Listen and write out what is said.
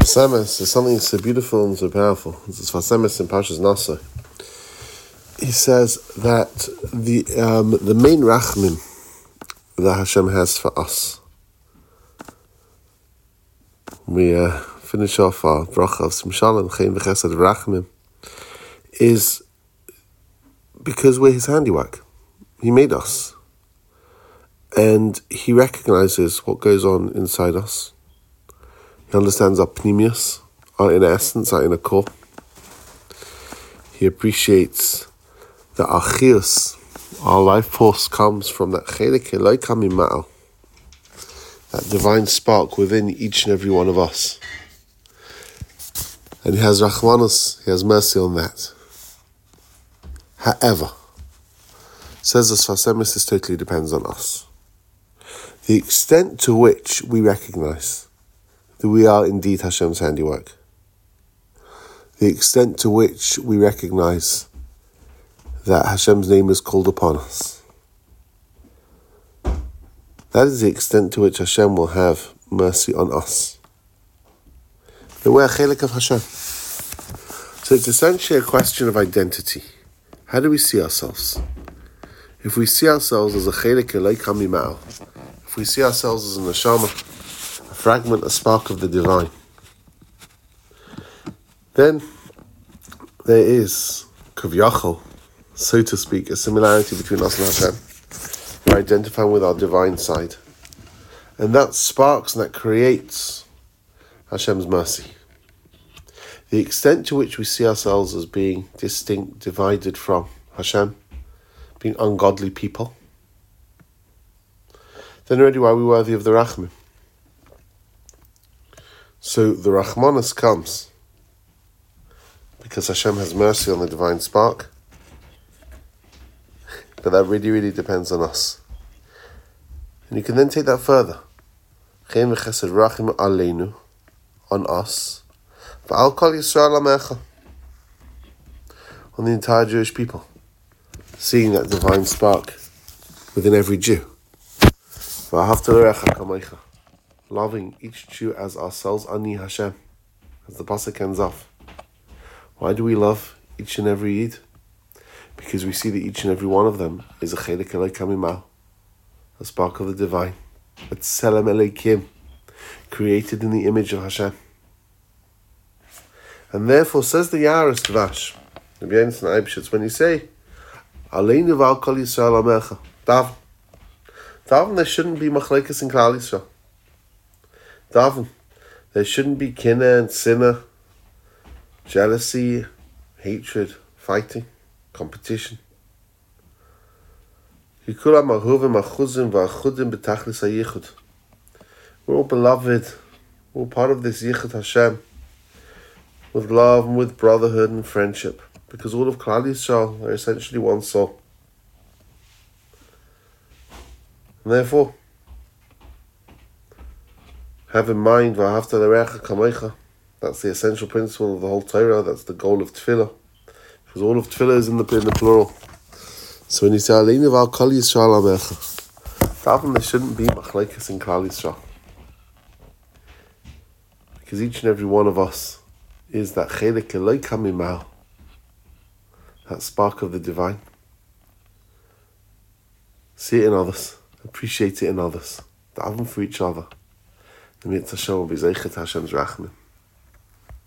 Sfasemes is something so beautiful and so powerful. It's Sfasemes in Parshas Nasa. He says that the main rachmim that Hashem has for us. We finish off our bracha of Simshal and Chaim v'Chesed Rachmim is because we're His handiwork. He made us, and He recognizes what goes on inside us. He understands our pnimius, our inner essence, our inner core. He appreciates that our chiyus, our life force, comes from that chelik eloi kamima'al, that divine spark within each and every one of us. And He has rachmanus, He has mercy on that. However, says the Sfasemis, this totally depends on us. The extent to which we recognize that we are indeed Hashem's handiwork, the extent to which we recognize that Hashem's name is called upon us, that is the extent to which Hashem will have mercy on us. That we're a chelik of Hashem. So it's essentially a question of identity. How do we see ourselves? If we see ourselves as a chelik eloi kamima'al, if we see ourselves as a neshama, a fragment, a spark of the divine, then there is kavyachol, so to speak, a similarity between us and Hashem. We're identifying with our divine side, and that sparks and that creates Hashem's mercy. The extent to which we see ourselves as being distinct, divided from Hashem, being ungodly people, then already why are we worthy of the rachmim? So the rachmanus comes because Hashem has mercy on the divine spark, but that really, really depends on us. And you can then take that further. Chaim v'chesed rachim aleinu, on us, v'al kol Yisrael amecha, on the entire Jewish people, seeing that divine spark within every Jew. V'ahavta l'recha kamecha, loving each Jew as ourselves, ani Hashem, as the pasuk ends off. Why do we love each and every Yid? Because we see that each and every one of them is a chelik eloi kamima'al, a spark of the divine, a tselem elokim, created in the image of Hashem. And therefore, says the Yaris Dvash, the B'yaynis and Eibshitz, when you say, Aleinu v'al kol Yisrael amecha, Daven, there shouldn't be machlekes in Klal Yisrael. Daven, there shouldn't be kinna and sinna, jealousy, hatred, fighting, competition. We're all beloved. We're part of this yichud Hashem, with love and with brotherhood and friendship, because all of Klal Yisrael are essentially one soul. And therefore, have in mind, v'ahavta l'recha kamecha. That's the essential principle of the whole Torah. That's the goal of Tefillah, because all of Tefillah is in the plural. So when you say Aleinu v'al kol Yisrael amecha, daven there shouldn't be machlekes in Klal Yisrael, because each and every one of us is that chelik eloi kamima'al, that spark of the divine. See it in others, appreciate it in others, daven for each other. The mitzvah will be zeichet Hashem's rachmim.